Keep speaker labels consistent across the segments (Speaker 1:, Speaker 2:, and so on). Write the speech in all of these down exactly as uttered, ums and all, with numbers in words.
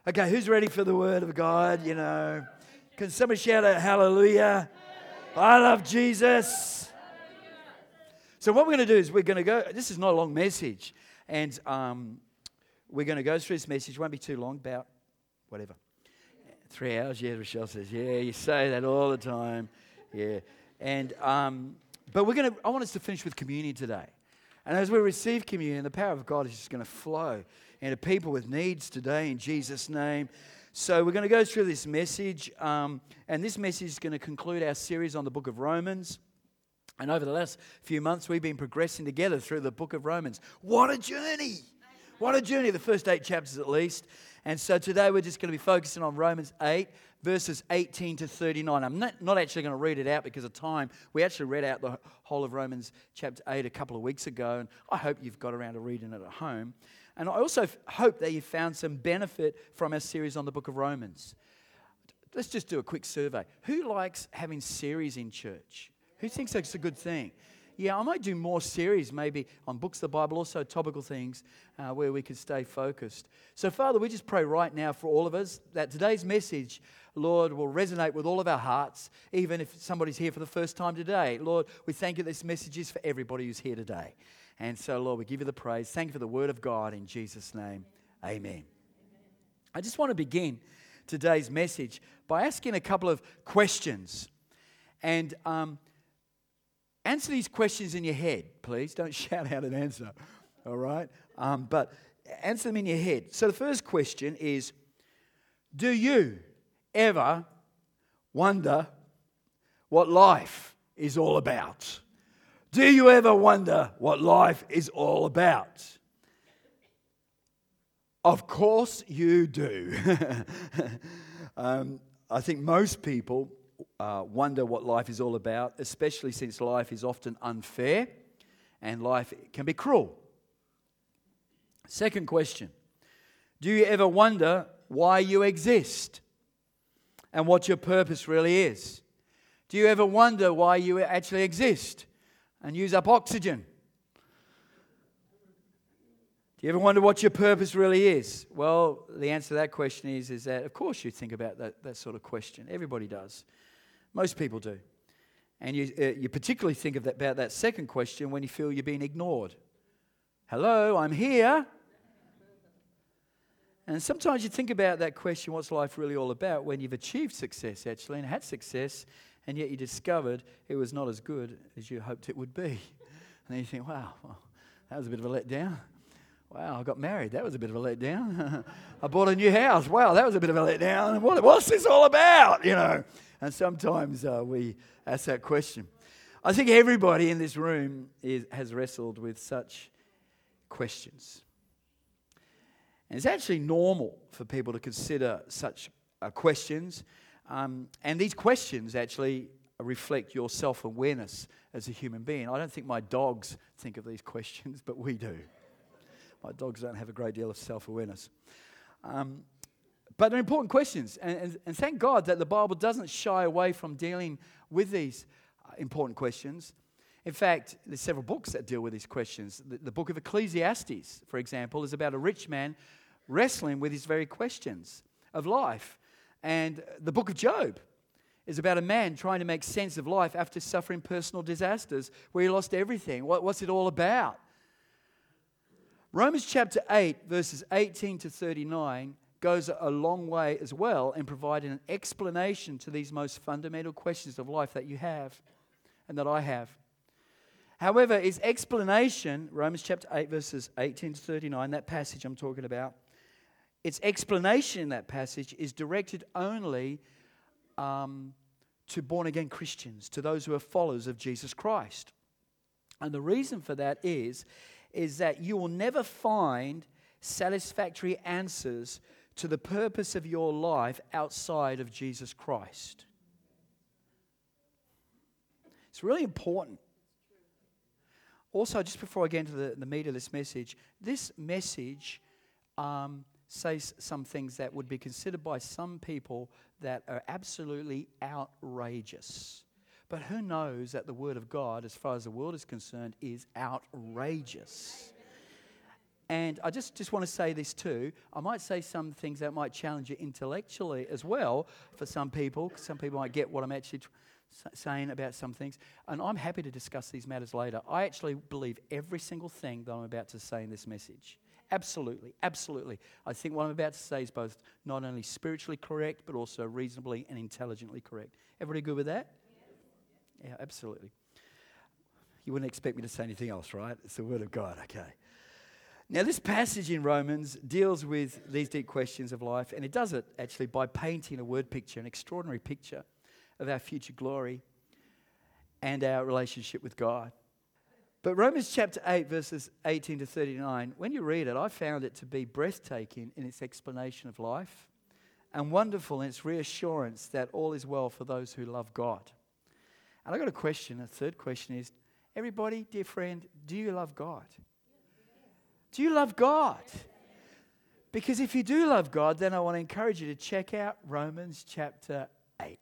Speaker 1: Okay, who's ready for the word of God? You know, can somebody shout out hallelujah? I love Jesus. So what we're going to do is we're going to go, this is not a long message, and um, we're going to go through this message. It won't be too long, about whatever. Three hours, yeah, Rochelle says, yeah, you say that all the time. Yeah. And, um, but we're going to, I want us to finish with communion today. And as we receive communion, the power of God is just going to flow into people with needs today in Jesus' name. So we're going to go through this message, um, and this message is going to conclude our series on the book of Romans. And over the last few months, we've been progressing together through the book of Romans. What a journey! What a journey, the first eight chapters at least. And so today we're just going to be focusing on Romans eight, verses eighteen to thirty-nine. I'm not, not actually going to read it out because of time. We actually read out the whole of Romans chapter eight a couple of weeks ago, and I hope you've got around to reading it at home. And I also f- hope that you found some benefit from our series on the book of Romans. Let's just do a quick survey. Who likes having series in church? Who thinks that's a good thing? Yeah, I might do more series maybe on books of the Bible, also topical things uh, where we can stay focused. So, Father, we just pray right now for all of us that today's message, Lord, will resonate with all of our hearts, even if somebody's here for the first time today. Lord, we thank you this message is for everybody who's here today. And so, Lord, we give you the praise. Thank you for the word of God in Jesus' name. Amen. I just want to begin today's message by asking a couple of questions. And um answer these questions in your head, please. Don't shout out an answer, all right? Um, but answer them in your head. So the first question is, do you ever wonder what life is all about? Do you ever wonder what life is all about? Of course you do. um, I think most people Uh, wonder what life is all about, especially since life is often unfair and life can be cruel. Second question, do you ever wonder why you exist and what your purpose really is? Do you ever wonder why you actually exist and use up oxygen? Do you ever wonder what your purpose really is? Well, the answer to that question is, is that, of course, you think about that, that sort of question. Everybody does. Most people do. And you, uh, you particularly think of that, about that second question when you feel you're being ignored. Hello, I'm here. And sometimes you think about that question, what's life really all about, when you've achieved success, actually, and had success, and yet you discovered it was not as good as you hoped it would be. And then you think, wow, well, that was a bit of a letdown. Wow, I got married. That was a bit of a letdown. I bought a new house. Wow, that was a bit of a letdown. What, what's this all about, you know? And sometimes uh, we ask that question. I think everybody in this room is, has wrestled with such questions. And it's actually normal for people to consider such uh, questions. Um, and these questions actually reflect your self-awareness as a human being. I don't think my dogs think of these questions, but we do. My dogs don't have a great deal of self-awareness. Um, But they're important questions, and, and, and thank God that the Bible doesn't shy away from dealing with these uh, important questions. In fact, there's several books that deal with these questions. The, the book of Ecclesiastes, for example, is about a rich man wrestling with these very questions of life. And the book of Job is about a man trying to make sense of life after suffering personal disasters where he lost everything. What, what's it all about? Romans chapter eight, verses eighteen to thirty-nine goes a long way as well in providing an explanation to these most fundamental questions of life that you have and that I have. However, its explanation, Romans chapter eight, verses eighteen to thirty-nine, that passage I'm talking about, its explanation in that passage is directed only um, to born-again Christians, to those who are followers of Jesus Christ. And the reason for that is, is that you will never find satisfactory answers to the purpose of your life outside of Jesus Christ. It's really important. Also, just before I get into the, the meat of this message, this message um, says some things that would be considered by some people that are absolutely outrageous. But who knows that the Word of God, as far as the world is concerned, is outrageous. And I just, just want to say this too. I might say some things that might challenge you intellectually as well for some people. Some people might get what I'm actually tr- saying about some things. And I'm happy to discuss these matters later. I actually believe every single thing that I'm about to say in this message. Absolutely, absolutely. I think what I'm about to say is both not only spiritually correct, but also reasonably and intelligently correct. Everybody good with that? Yeah, absolutely. You wouldn't expect me to say anything else, right? It's the Word of God, okay. Now, this passage in Romans deals with these deep questions of life, and it does it actually by painting a word picture, an extraordinary picture of our future glory and our relationship with God. But Romans chapter eight, verses eighteen to thirty-nine, when you read it, I found it to be breathtaking in its explanation of life and wonderful in its reassurance that all is well for those who love God. And I've got a question. A third question is, everybody, dear friend, do you love God? Do you love God? Because if you do love God, then I want to encourage you to check out Romans chapter eight.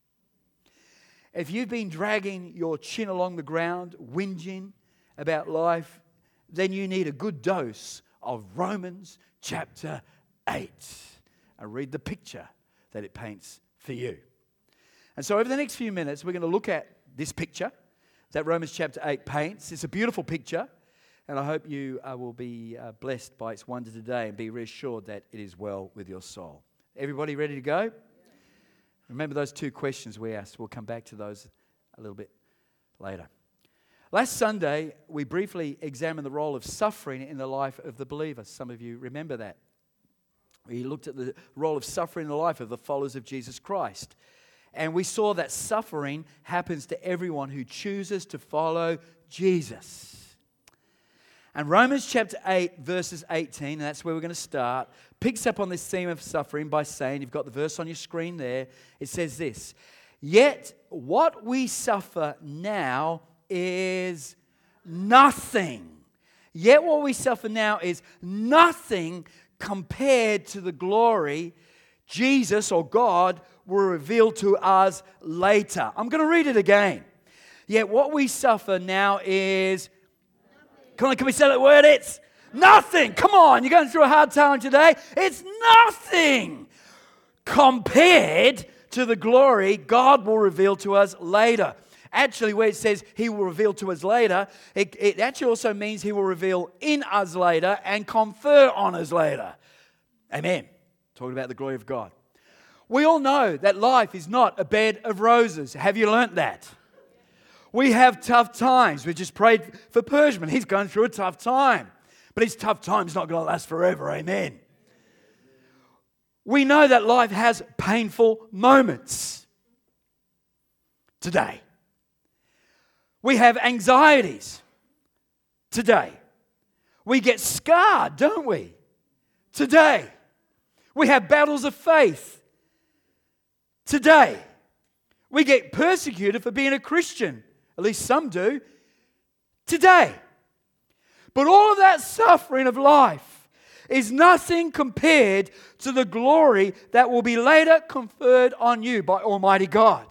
Speaker 1: If you've been dragging your chin along the ground, whinging about life, then you need a good dose of Romans chapter eight. And read the picture that it paints for you. And so over the next few minutes, we're going to look at this picture that Romans chapter eight paints. It's a beautiful picture. And I hope you uh, will be uh, blessed by its wonder today and be reassured that it is well with your soul. Everybody ready to go? Yeah. Remember those two questions we asked. We'll come back to those a little bit later. Last Sunday, we briefly examined the role of suffering in the life of the believer. Some of you remember that. We looked at the role of suffering in the life of the followers of Jesus Christ. And we saw that suffering happens to everyone who chooses to follow Jesus. And Romans chapter eight, verses eighteen, and that's where we're going to start, picks up on this theme of suffering by saying, you've got the verse on your screen there, it says this, yet what we suffer now is nothing. Yet what we suffer now is nothing compared to the glory Jesus or God will reveal to us later. I'm going to read it again. Yet what we suffer now is Come on, can we say that word? It's nothing. Come on, you're going through a hard time today. It's nothing compared to the glory God will reveal to us later. Actually, where it says He will reveal to us later, it, it actually also means He will reveal in us later and confer on us later. Amen. Talking about the glory of God. We all know that life is not a bed of roses. Have you learnt that? We have tough times. We just prayed for Pershman. He's going through a tough time. But his tough time's not going to last forever. Amen. We know that life has painful moments today. We have anxieties today. We get scarred, don't we? Today. We have battles of faith today. We get persecuted for being a Christian. At least some do. Today. But all of that suffering of life is nothing compared to the glory that will be later conferred on you by Almighty God.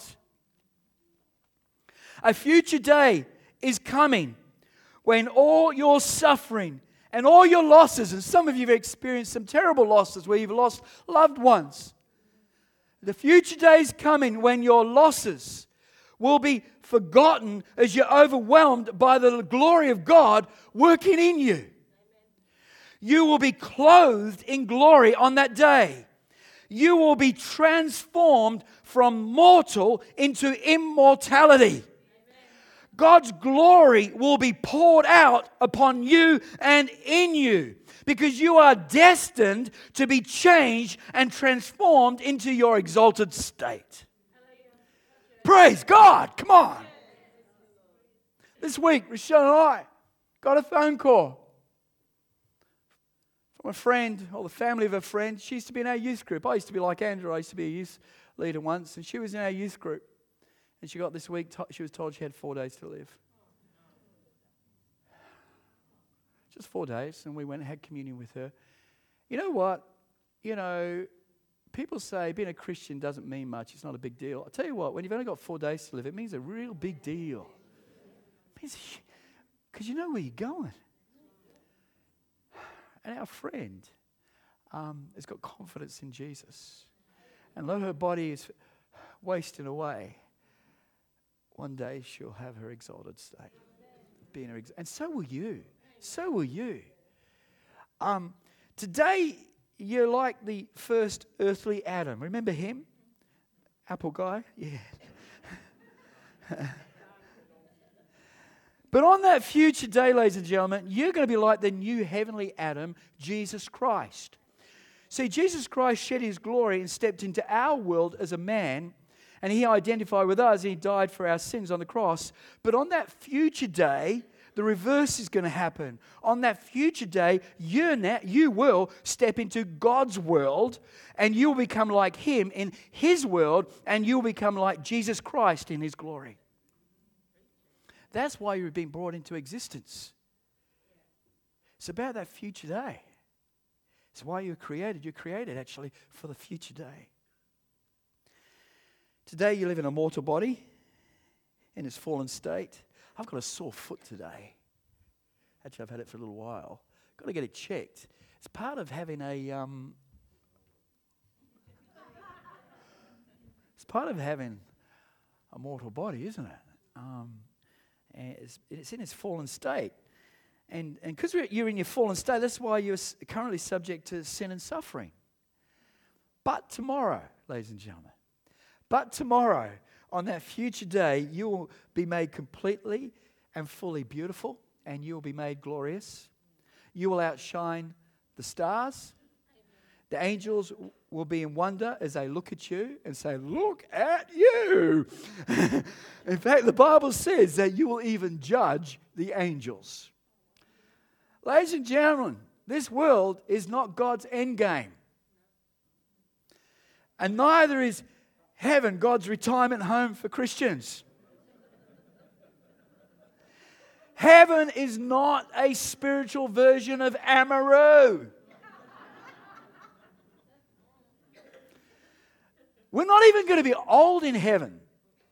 Speaker 1: A future day is coming when all your suffering and all your losses, and some of you have experienced some terrible losses where you've lost loved ones. The future day is coming when your losses will be forgotten as you're overwhelmed by the glory of God working in you. You will be clothed in glory on that day. You will be transformed from mortal into immortality. God's glory will be poured out upon you and in you because you are destined to be changed and transformed into your exalted state. Praise God. Come on. This week, Rochelle and I got a phone call from a friend or the family of a friend. She used to be in our youth group. I used to be like Andrew. I used to be a youth leader once, and she was in our youth group. And she got this week, she was told she had four days to live. Just four days, and we went and had communion with her. You know what? You know, people say being a Christian doesn't mean much. It's not a big deal. I'll tell you what, when you've only got four days to live, it means a real big deal. It means, because you know where you're going. And our friend um, has got confidence in Jesus. And though her body is wasting away, one day she'll have her exalted state. Be in her ex- and so will you. So will you. Um, today, you're like the first earthly Adam. Remember him? Apple guy? Yeah. But on that future day, ladies and gentlemen, you're going to be like the new heavenly Adam, Jesus Christ. See, Jesus Christ shed his glory and stepped into our world as a man, and he identified with us, and he died for our sins on the cross. But on that future day, the reverse is going to happen. On that future day, you, na- you will step into God's world, and you'll become like him in his world, and you'll become like Jesus Christ in his glory. That's why you've been brought into existence. It's about that future day. It's why you're created. You're created, actually, for the future day. Today, you live in a mortal body in its fallen state. I've got a sore foot today. Actually, I've had it for a little while. Got to get it checked. It's part of having a... Um, it's part of having a mortal body, isn't it? Um, and it's, it's in its fallen state. And because you're in your fallen state, that's why you're currently subject to sin and suffering. But tomorrow, ladies and gentlemen, but tomorrow, on that future day, you will be made completely and fully beautiful, and you will be made glorious. You will outshine the stars. The angels will be in wonder as they look at you and say, "Look at you." In fact, the Bible says that you will even judge the angels. Ladies and gentlemen, this world is not God's end game. And neither is heaven God's retirement home for Christians. Heaven is not a spiritual version of Amaru. We're not even going to be old in heaven.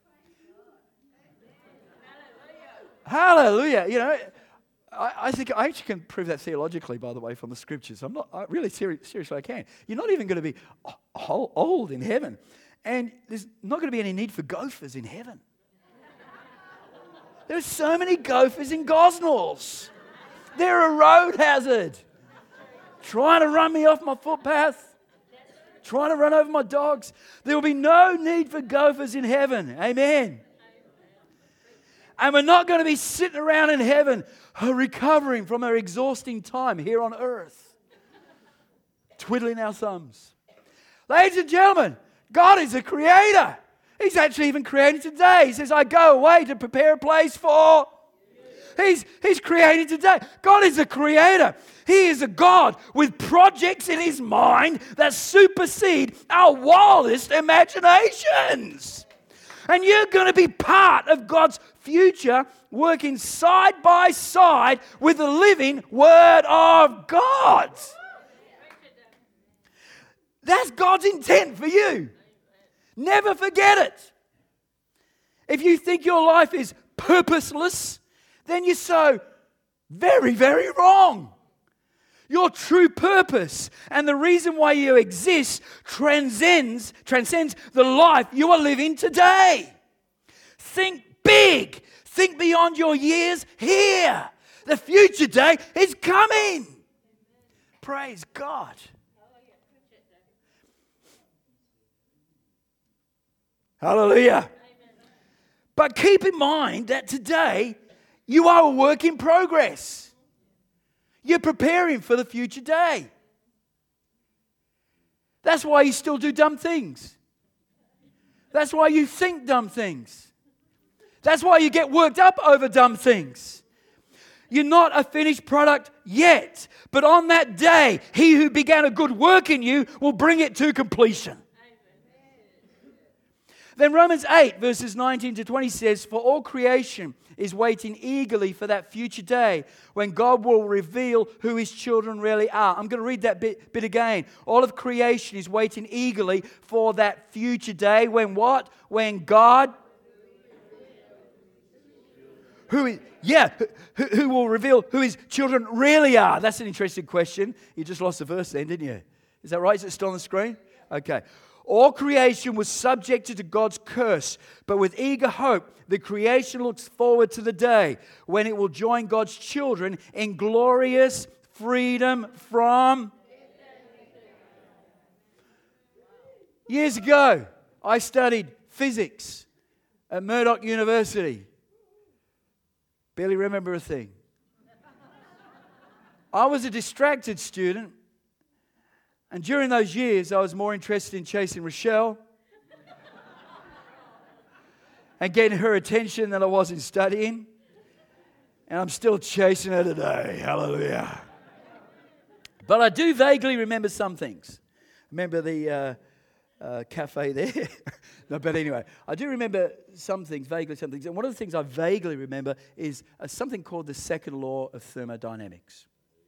Speaker 1: Hallelujah. You know, I, I think I actually can prove that theologically, by the way, from the scriptures. I'm not I really seri- seriously I can. You're not even going to be o- old in heaven. And there's not going to be any need for gophers in heaven. There's so many gophers in Gosnells. They're a road hazard. Trying to run me off my footpath. Trying to run over my dogs. There will be no need for gophers in heaven. Amen. And we're not going to be sitting around in heaven recovering from our exhausting time here on earth. Twiddling our thumbs. Ladies and gentlemen, God is a creator. He's actually even creating today. He says, "I go away to prepare a place for..." He's, he's creating today. God is a creator. He is a God with projects in his mind that supersede our wildest imaginations. And you're going to be part of God's future, working side by side with the living Word of God. That's God's intent for you. Never forget it. If you think your life is purposeless, then you're so very, very wrong. Your true purpose and the reason why you exist transcends, transcends the life you are living today. Think big. Think beyond your years here. The future day is coming. Praise God. Hallelujah. But keep in mind that today you are a work in progress. You're preparing for the future day. That's why you still do dumb things. That's why you think dumb things. That's why you get worked up over dumb things. You're not a finished product yet. But on that day, he who began a good work in you will bring it to completion. Then Romans eight, verses nineteen to twenty says, "For all creation is waiting eagerly for that future day when God will reveal who his children really are." I'm going to read that bit, bit again. All of creation is waiting eagerly for that future day when what? When God, Who is, yeah, who, who will reveal who his children really are? That's an interesting question. You just lost the verse then, didn't you? Is that right? Is it still on the screen? Okay. All creation was subjected to God's curse, but with eager hope, the creation looks forward to the day when it will join God's children in glorious freedom from... Years ago, I studied physics at Murdoch University. Barely remember a thing. I was a distracted student, and during those years, I was more interested in chasing Rochelle and getting her attention than I was in studying. And I'm still chasing her today. Hallelujah. But I do vaguely remember some things. Remember the uh, uh, cafe there? No, but anyway, I do remember some things, vaguely some things. And one of the things I vaguely remember is uh, something called the second law of thermodynamics.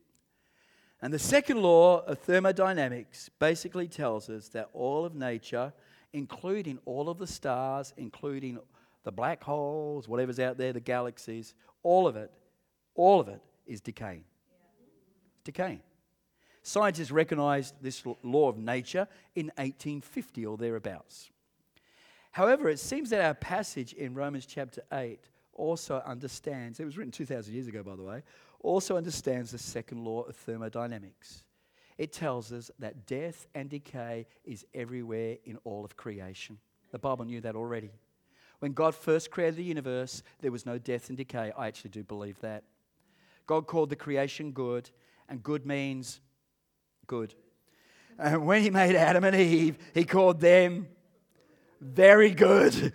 Speaker 1: And the second law of thermodynamics basically tells us that all of nature, including all of the stars, including the black holes, whatever's out there, the galaxies, all of it, all of it is decaying. It's decaying. Scientists recognized this law of nature in eighteen fifty or thereabouts. However, it seems that our passage in Romans chapter eight also understands, it was written two thousand years ago, by the way, also understands the second law of thermodynamics. It tells us that death and decay is everywhere in all of creation. The Bible knew that already. When God first created the universe, there was no death and decay. I actually do believe that. God called the creation good, and good means good. And when he made Adam and Eve, he called them very good.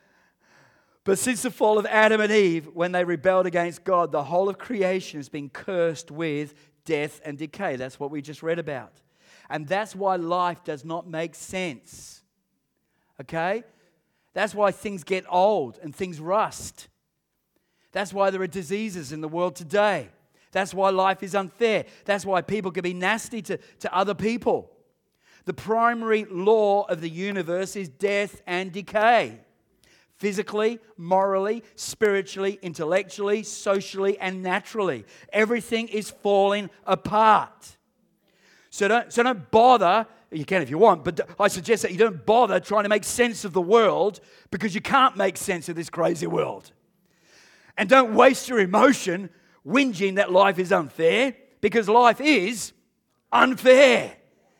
Speaker 1: But since the fall of Adam and Eve, when they rebelled against God, the whole of creation has been cursed with death and decay. That's what we just read about. And that's why life does not make sense. Okay? That's why things get old and things rust. That's why there are diseases in the world today. That's why life is unfair. That's why people can be nasty to, to other people. The primary law of the universe is death and decay. Physically, morally, spiritually, intellectually, socially, and naturally. Everything is falling apart. So don't, so don't bother, you can if you want, but I suggest that you don't bother trying to make sense of the world because you can't make sense of this crazy world. And don't waste your emotion whinging that life is unfair because life is unfair.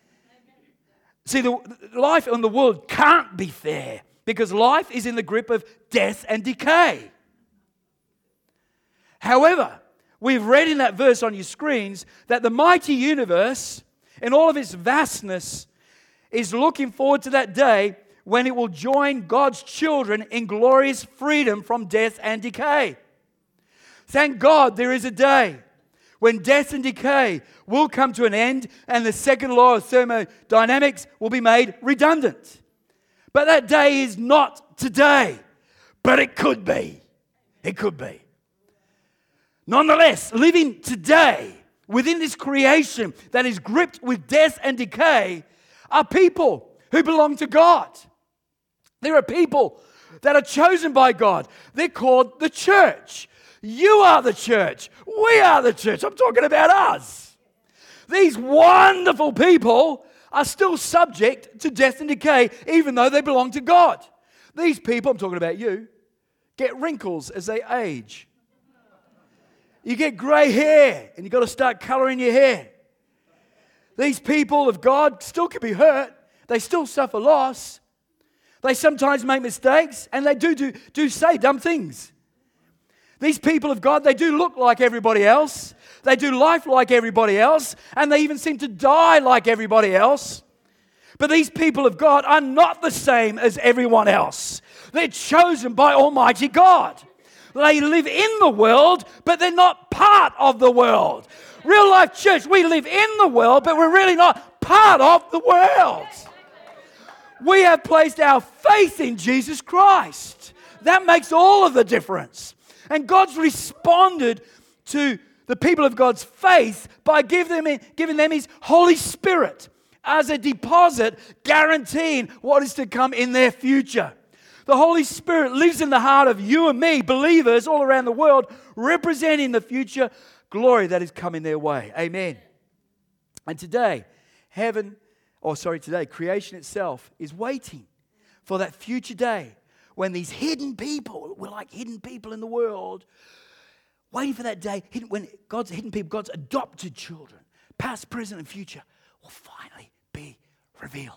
Speaker 1: See, the life in the world can't be fair because life is in the grip of death and decay. However, we've read in that verse on your screens that the mighty universe, in all of its vastness, is looking forward to that day when it will join God's children in glorious freedom from death and decay. Thank God there is a day when death and decay will come to an end and the second law of thermodynamics will be made redundant. But that day is not today, but it could be. It could be. Nonetheless, living today within this creation that is gripped with death and decay are people who belong to God. There are people that are chosen by God. They're called the church. You are the church. We are the church. I'm talking about us. These wonderful people are still subject to death and decay, even though they belong to God. These people, I'm talking about you, get wrinkles as they age. You get grey hair, and you've got to start colouring your hair. These people of God still can be hurt. They still suffer loss. They sometimes make mistakes, and they do, do, do say dumb things. These people of God, they do look like everybody else. They do life like everybody else. And they even seem to die like everybody else. But these people of God are not the same as everyone else. They're chosen by Almighty God. They live in the world, but they're not part of the world. Real Life Church, we live in the world, but we're really not part of the world. We have placed our faith in Jesus Christ. That makes all of the difference. And God's responded to the people of God's faith by giving them, giving them His Holy Spirit as a deposit guaranteeing what is to come in their future. The Holy Spirit lives in the heart of you and me, believers all around the world, representing the future glory that is coming their way. Amen. And today, heaven, or sorry, today, creation itself is waiting for that future day when these hidden people, we're like hidden people in the world, waiting for that day when God's hidden people, God's adopted children, past, present, and future, will finally be revealed.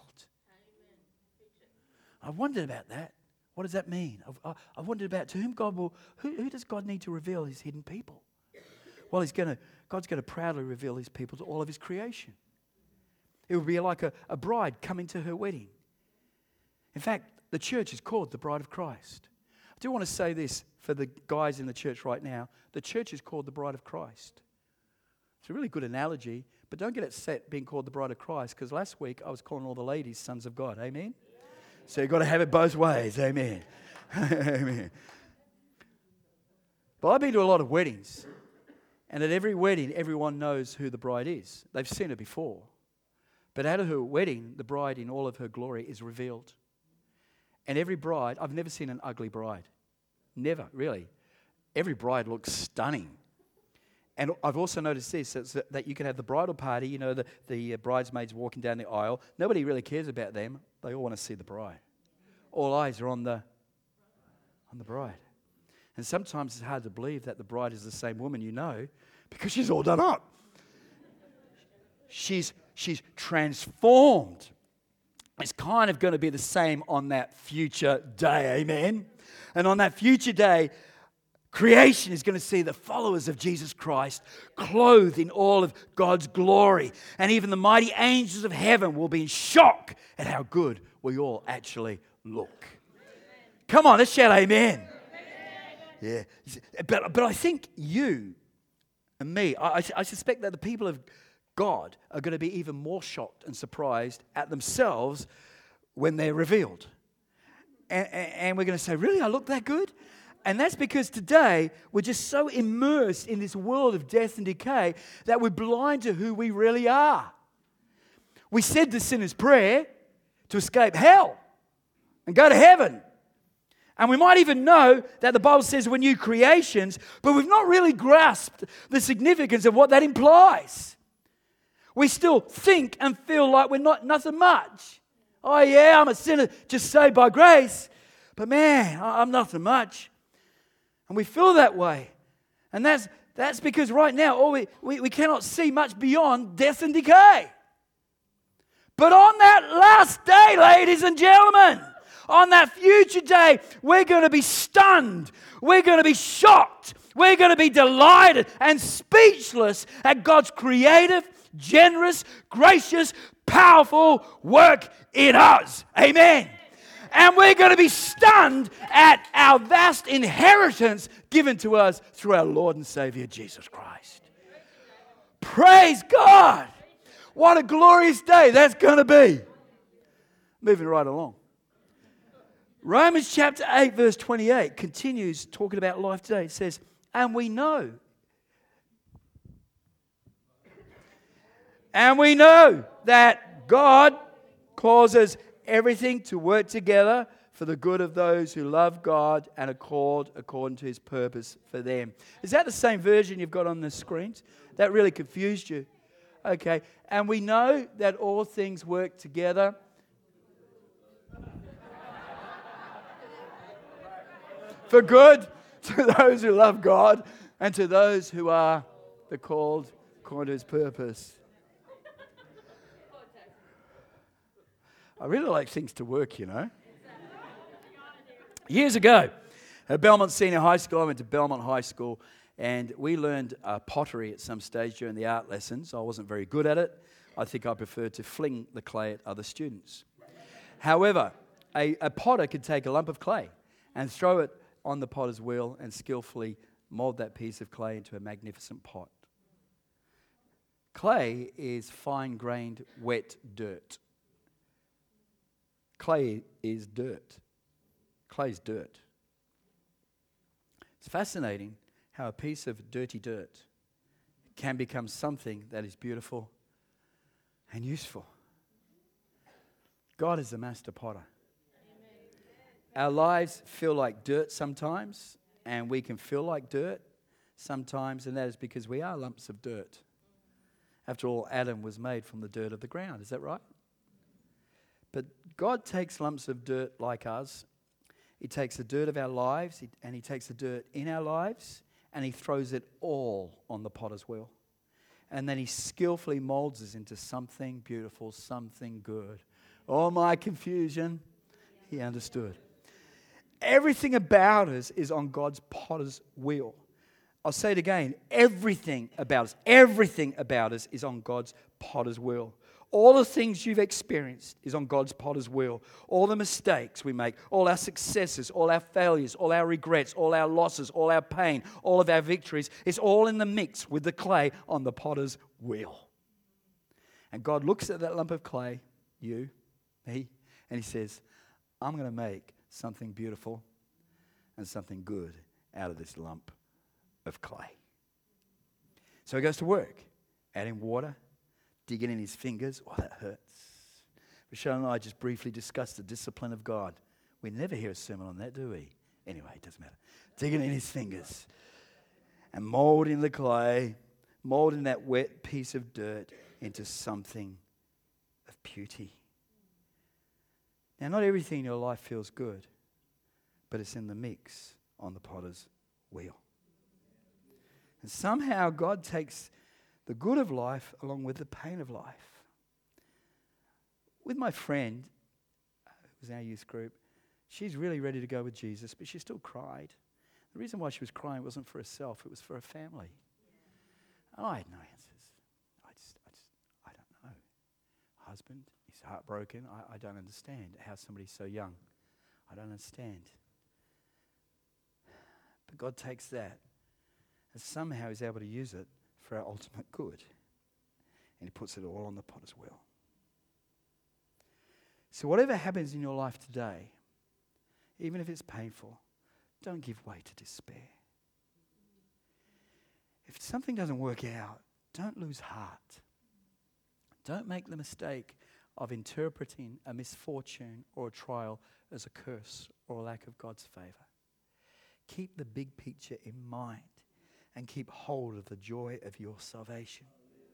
Speaker 1: I wondered about that. What does that mean? I've, I've wondered about to whom God will, who, who does God need to reveal his hidden people? Well, he's going to, God's going to proudly reveal his people to all of his creation. It will be like a, a bride coming to her wedding. In fact, the church is called the bride of Christ. I do want to say this for the guys in the church right now. The church is called the bride of Christ. It's a really good analogy, but don't get upset being called the bride of Christ, because last week I was calling all the ladies sons of God. Amen? So you've got to have it both ways. Amen. Amen. But I've been to a lot of weddings, and at every wedding, everyone knows who the bride is. They've seen her before. But at her wedding, the bride in all of her glory is revealed. And every bride, I've never seen an ugly bride. Never, really. Every bride looks stunning. And I've also noticed this, that you can have the bridal party, you know, the, the bridesmaids walking down the aisle. Nobody really cares about them. They all want to see the bride. All eyes are on the, on the bride. And sometimes it's hard to believe that the bride is the same woman you know, because she's all done up. She's, she's transformed. It's kind of going to be the same on that future day, amen? And on that future day, creation is going to see the followers of Jesus Christ clothed in all of God's glory. And even the mighty angels of heaven will be in shock at how good we all actually look. Come on, let's shout amen. Yeah, but, but I think you and me, I, I suspect that the people of God are going to be even more shocked and surprised at themselves when they're revealed. And, and we're going to say, really, I look that good? And that's because today we're just so immersed in this world of death and decay that we're blind to who we really are. We said the sinner's prayer to escape hell and go to heaven. And we might even know that the Bible says we're new creations, but we've not really grasped the significance of what that implies. We still think and feel like we're not nothing much. Oh yeah, I'm a sinner just saved by grace. But man, I'm nothing much. And we feel that way. And that's that's because right now all we, we, we cannot see much beyond death and decay. But on that last day, ladies and gentlemen, on that future day, we're going to be stunned. We're going to be shocked. We're going to be delighted and speechless at God's creative, generous, gracious, powerful work in us. Amen. And we're going to be stunned at our vast inheritance given to us through our Lord and Savior, Jesus Christ. Praise God. What a glorious day that's going to be. Moving right along. Romans chapter eight, verse twenty-eight continues talking about life today. It says, and we know. And we know that God causes everything to work together for the good of those who love God and are called according to his purpose for them. Is that the same version you've got on the screens? That really confused you. Okay. And we know that all things work together for good to those who love God and to those who are the called according to his purpose. I really like things to work, you know. Years ago, at Belmont Senior High School, I went to Belmont High School, and we learned uh, pottery at some stage during the art lessons. I wasn't very good at it. I think I preferred to fling the clay at other students. However, a, a potter could take a lump of clay and throw it on the potter's wheel and skillfully mold that piece of clay into a magnificent pot. Clay is fine-grained, wet dirt. Clay is dirt. Clay is dirt. It's fascinating how a piece of dirty dirt can become something that is beautiful and useful. God is the master potter. Our lives feel like dirt sometimes, and we can feel like dirt sometimes, and that is because we are lumps of dirt. After all, Adam was made from the dirt of the ground. Is that right? But God takes lumps of dirt like us. He takes the dirt of our lives, and He takes the dirt in our lives, and He throws it all on the potter's wheel. And then He skillfully molds us into something beautiful, something good. All my confusion, He understood. Everything about us is on God's potter's wheel. I'll say it again. Everything about us, everything about us is on God's potter's wheel. All the things you've experienced is on God's potter's wheel. All the mistakes we make, all our successes, all our failures, all our regrets, all our losses, all our pain, all of our victories, it's all in the mix with the clay on the potter's wheel. And God looks at that lump of clay, you, me, and He says, I'm going to make something beautiful and something good out of this lump of clay. So He goes to work, adding water, digging in His fingers. Oh, that hurts. Michelle and I just briefly discussed the discipline of God. We never hear a sermon on that, do we? Anyway, it doesn't matter. Digging in His fingers and molding the clay, molding that wet piece of dirt into something of beauty. Now, not everything in your life feels good, but it's in the mix on the potter's wheel. And somehow God takes the good of life along with the pain of life. With my friend, who was in our youth group, she's really ready to go with Jesus, but she still cried. The reason why she was crying wasn't for herself, it was for her family. And I had no answers. I just, I just, I don't know. Husband, he's heartbroken. I, I don't understand how somebody's so young. I don't understand. But God takes that and somehow He's able to use it for our ultimate good. And He puts it all on the potter's wheel. So whatever happens in your life today, even if it's painful, don't give way to despair. If something doesn't work out, don't lose heart. Don't make the mistake of interpreting a misfortune or a trial as a curse or a lack of God's favor. Keep the big picture in mind and keep hold of the joy of your salvation.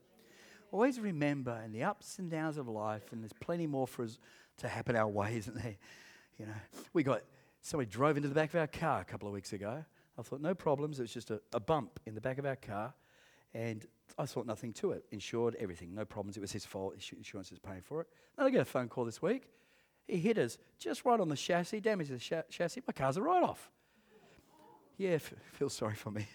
Speaker 1: Always remember in the ups and downs of life, and there's plenty more for us to happen our way, isn't there? You know, we got, somebody drove into the back of our car a couple of weeks ago. I thought, no problems, it was just a, a bump in the back of our car, and I thought nothing to it. Insured, everything, no problems, it was his fault, insurance is paying for it. Then I get a phone call this week. He hit us just right on the chassis, damaged the ch- chassis, my car's a write-off. Yeah, f- feel sorry for me.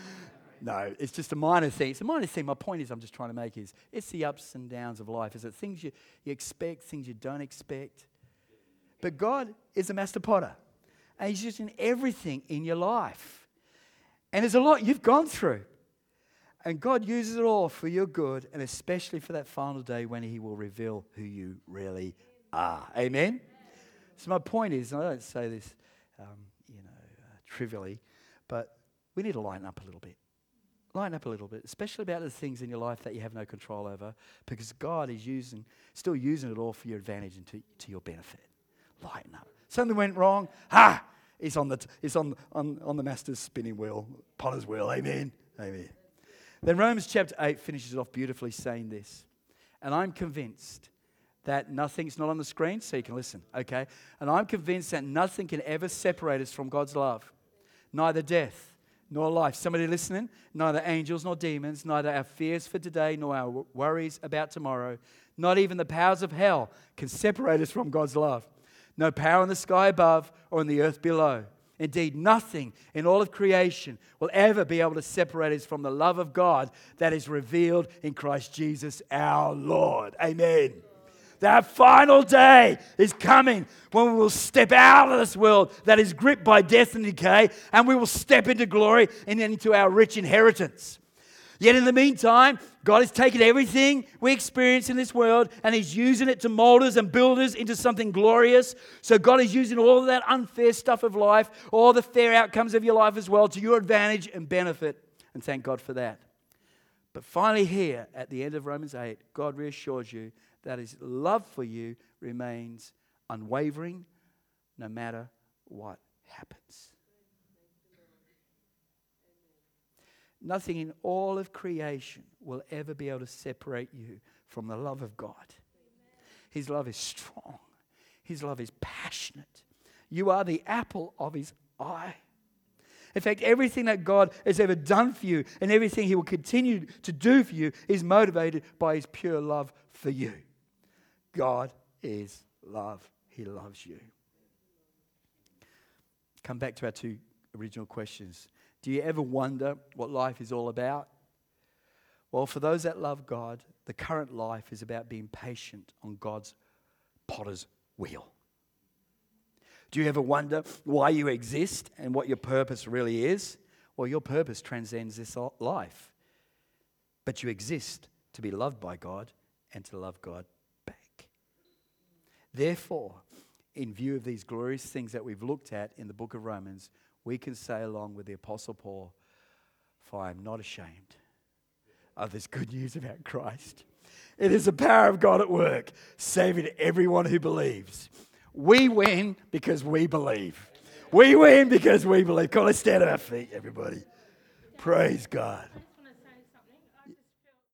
Speaker 1: No, it's just a minor thing. It's a minor thing. My point is I'm just trying to make is it's the ups and downs of life. Is it things you, you expect, things you don't expect? But God is a master potter. And He's using everything in your life. And there's a lot you've gone through. And God uses it all for your good, and especially for that final day when He will reveal who you really are. Amen? So my point is, and I don't say this um, you know, uh, trivially, but we need to lighten up a little bit. Lighten up a little bit, especially about the things in your life that you have no control over, because God is using, still using it all for your advantage and to, to your benefit. Lighten up. Something went wrong. Ha! It's on the t- it's on on on the master's spinning wheel, potter's wheel. Amen. Amen. Then Romans chapter eight finishes off beautifully saying this, and I'm convinced that nothing's not on the screen, so you can listen. Okay, and I'm convinced that nothing can ever separate us from God's love, neither death nor life. Somebody listening? Neither angels nor demons, neither our fears for today nor our worries about tomorrow, not even the powers of hell can separate us from God's love. No power in the sky above or in the earth below. Indeed, nothing in all of creation will ever be able to separate us from the love of God that is revealed in Christ Jesus our Lord. Amen. That final day is coming when we will step out of this world that is gripped by death and decay, and we will step into glory and into our rich inheritance. Yet in the meantime, God has taken everything we experience in this world and He's using it to mold us and build us into something glorious. So God is using all of that unfair stuff of life, all the fair outcomes of your life as well, to your advantage and benefit. And thank God for that. But finally here, at the end of Romans eight, God reassures you that His love for you remains unwavering no matter what happens. Nothing in all of creation will ever be able to separate you from the love of God. His love is strong. His love is passionate. You are the apple of His eye. In fact, everything that God has ever done for you and everything He will continue to do for you is motivated by His pure love for you. God is love. He loves you. Come back to our two original questions. Do you ever wonder what life is all about? Well, for those that love God, the current life is about being patient on God's potter's wheel. Do you ever wonder why you exist and what your purpose really is? Well, your purpose transcends this life. But you exist to be loved by God and to love God back. Therefore, in view of these glorious things that we've looked at in the book of Romans, we can say along with the Apostle Paul, for I am not ashamed of this good news about Christ. It is the power of God at work, saving everyone who believes. We win because we believe. We win because we believe. Come on, let's stand on our feet, everybody. Praise God.